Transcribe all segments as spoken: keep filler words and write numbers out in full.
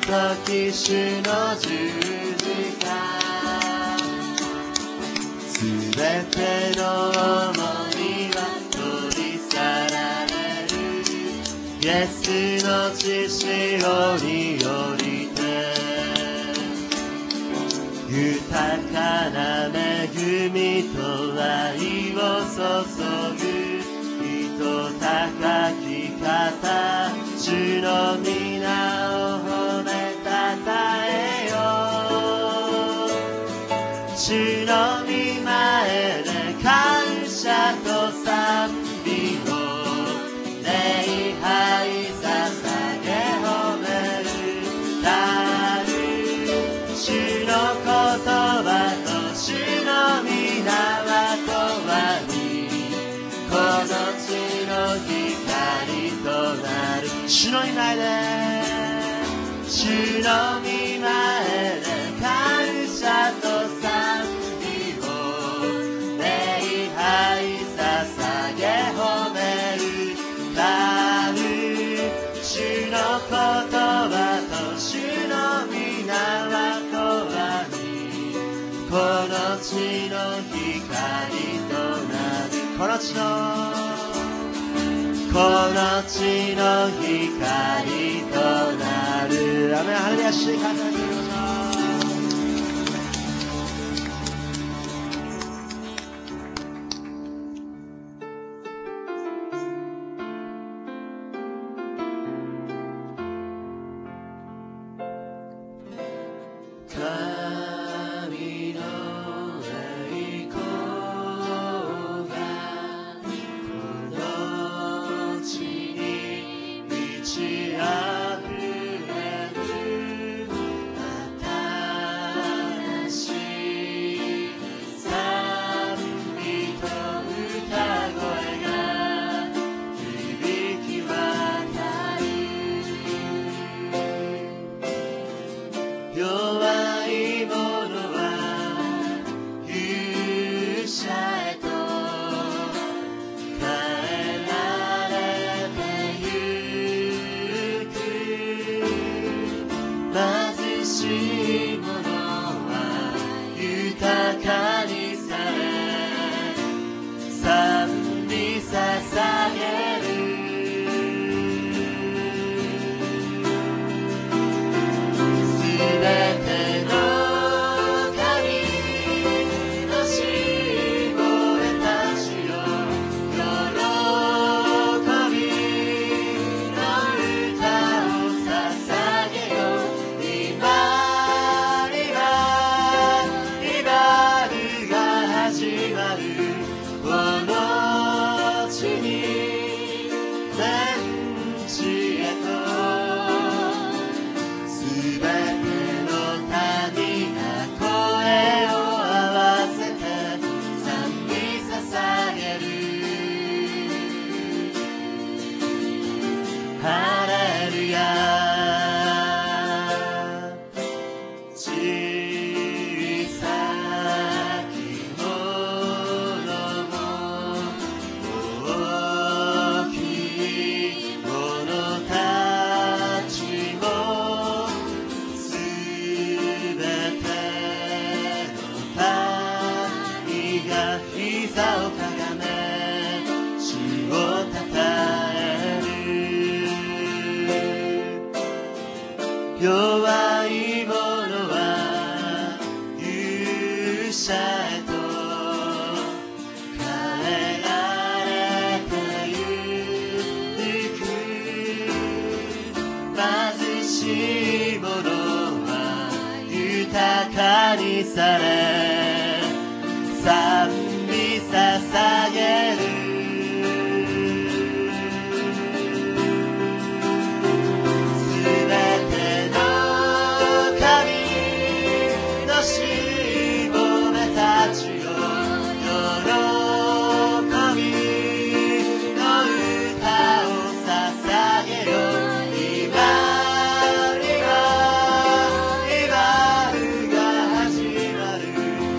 時主の十字架すべての重荷は取り去られるイエスの血潮によりて豊かな恵みと愛を注ぐ糸高き方主の皆を褒めたたえよ主の御前で感謝と賛美を礼拝捧げ褒めるたる主の言葉と主の皆はとはにこの地の光となる主の御前で主の御前で感謝と賛美を礼拝捧げ褒めるたる主の言葉と主の皆はとはにこの地の光となるこの地のこの地の光となるアメンハレルヤ主に感謝していきましょされ賛美捧げるすべての神のしもべたちよ喜びの歌を捧げよ今今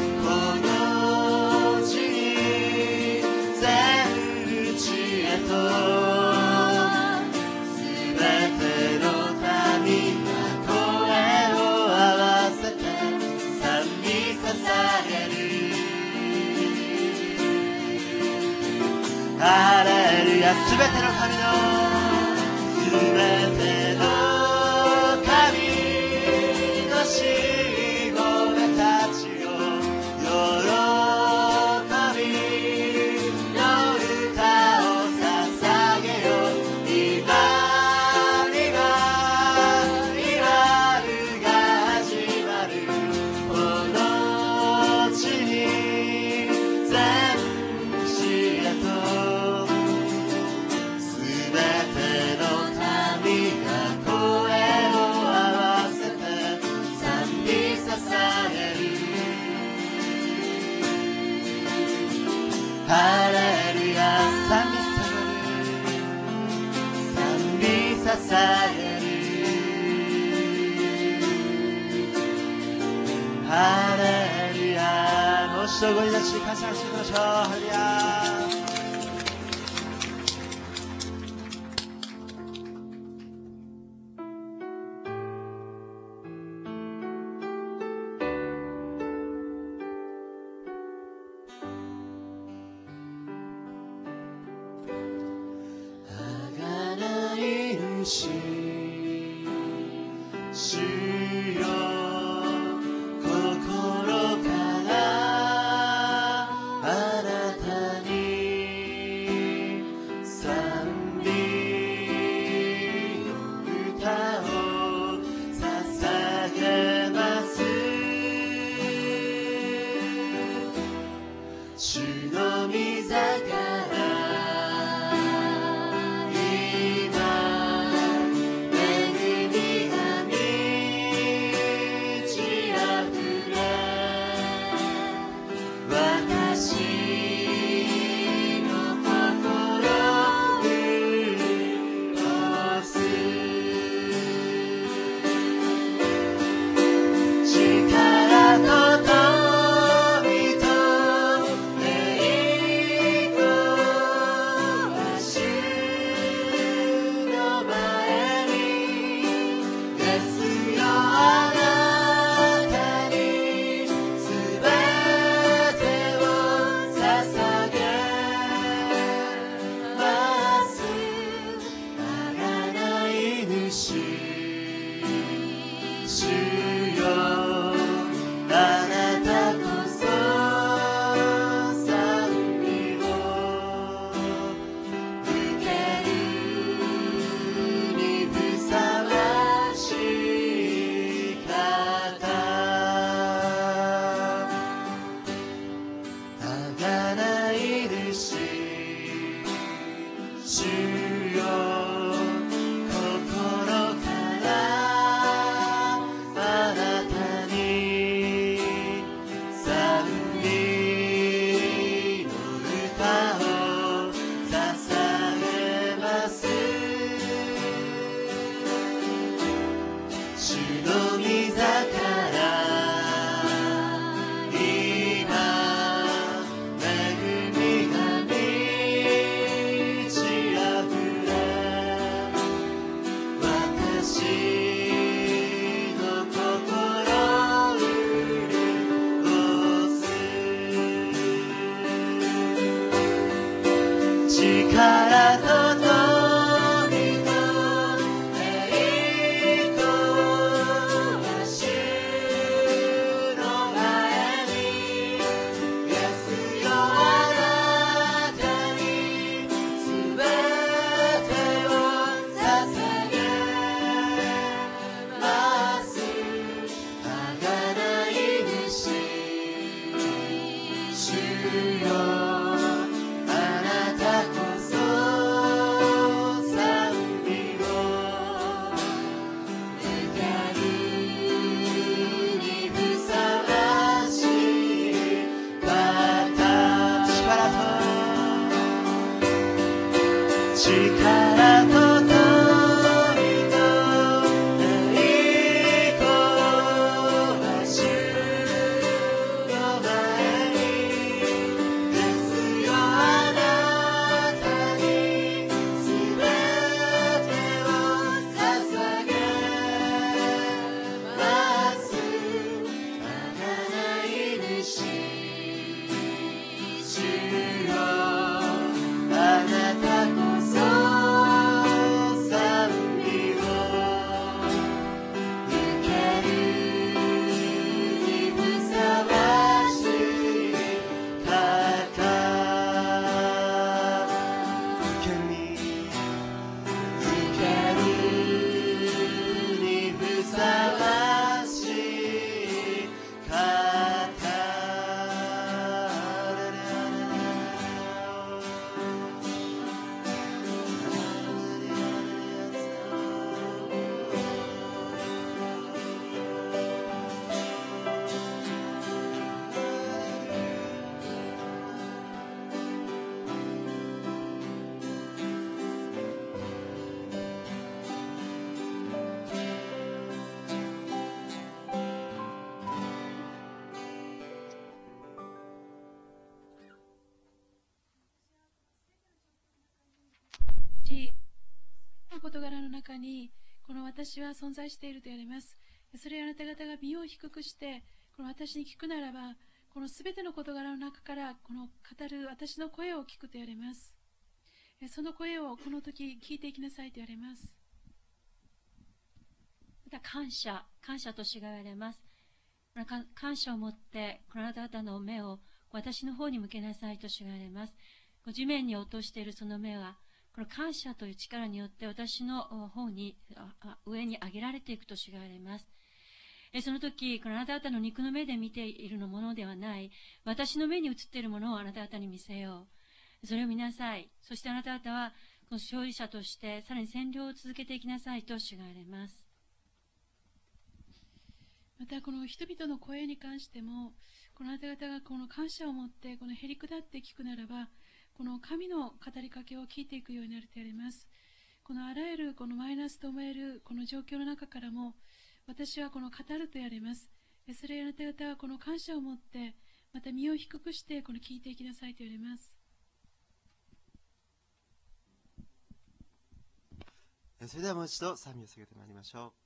すべての神のすべての神のしもべたちよ、喜びの歌を捧げよ。今今今が始まる。この地に全地へとすべての民が声を合わせて賛美捧げる。ハレルヤ、賛美賛美捧げる。ハレルヤ、もう一度ご立ち感謝していきましょう。ハレルヤ。贖い主、主よ、心からあなたに賛美の歌を捧げます。主の御座から力と富と栄光は主の前に、イエスよあなたにすべてを捧げます。贖い主、主よ力と富と栄光は主の前に、イエスよあなたにすべてを捧げます。贖い主、主よあなたこそ事柄の中にこの私は存在していると言われます。それをあなた方が身を低くしてこの私に聞くならば、このすべての事柄の中からこの語る私の声を聞くと言われます。その声をこの時聞いていきなさいと言われます。 また感謝、感謝としがられます。感謝を持ってこのあなた方の目を私の方に向けなさいとしがられます。地面に落としているその目はこの感謝という力によって私の方に上に上げられていくとしがられます。その時、このあなた方の肉の目で見ているものではない、私の目に映っているものをあなた方に見せよう。それを見なさい。そしてあなた方は、この勝利者として、さらに占領を続けていきなさいと主が言われます。 また、この人々の声に関しても、このあなた方がこの感謝を持って、このへりくだって聞くならば、この神の語りかけを聞いていくようになると言われます。このあらゆるこのマイナスと思えるこの状況の中からも、私はこの語ると言われます。それをあなた方はこの感謝を持って、また身を低くしてこの聞いていきなさいと言われます。 それではもう一度賛美を捧げてまいりましょう。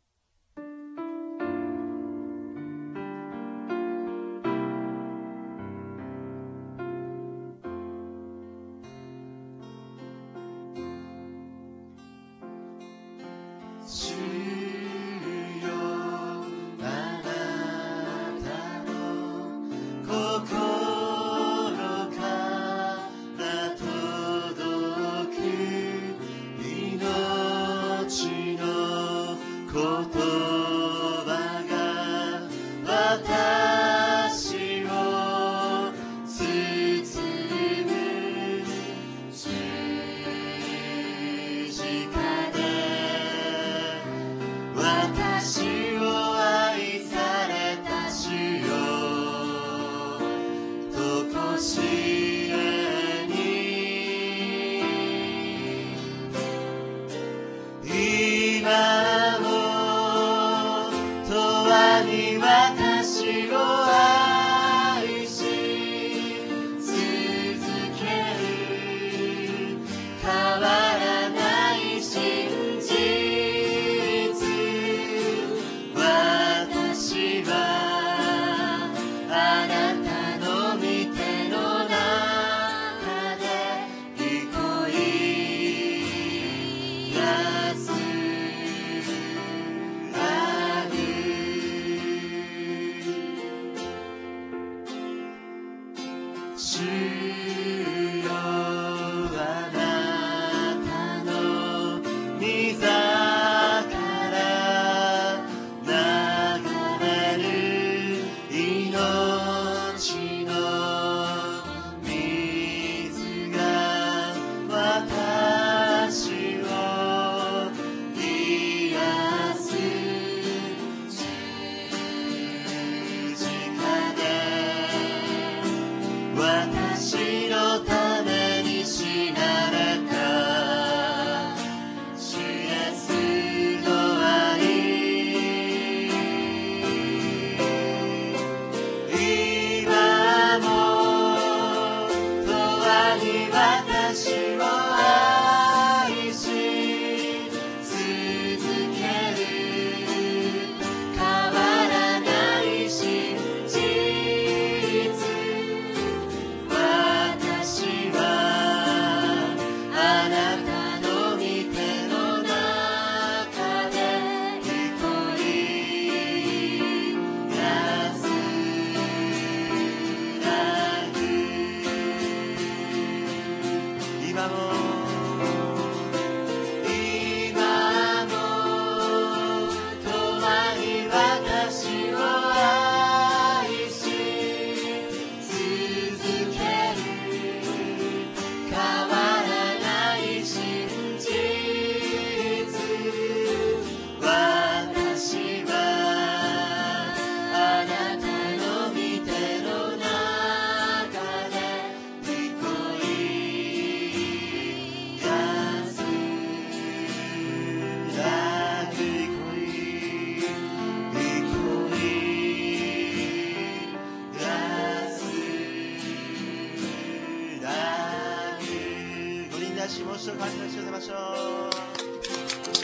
もう一度感謝しましょう。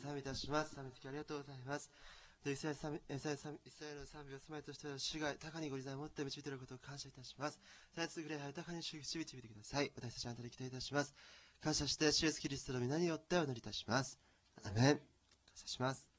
賛美いたします。賛美の時ありがとうございます。イスラエル賛美イスラエル賛美イスラエルの賛美を住まいとしている主が高にご自在を持って導いていることを感謝いたします。絶えず礼拝を高に主導いてください。私たちあなたに期待いたします。感謝して、主イエスキリストの皆によってお祈りいたします。アメン。感謝します。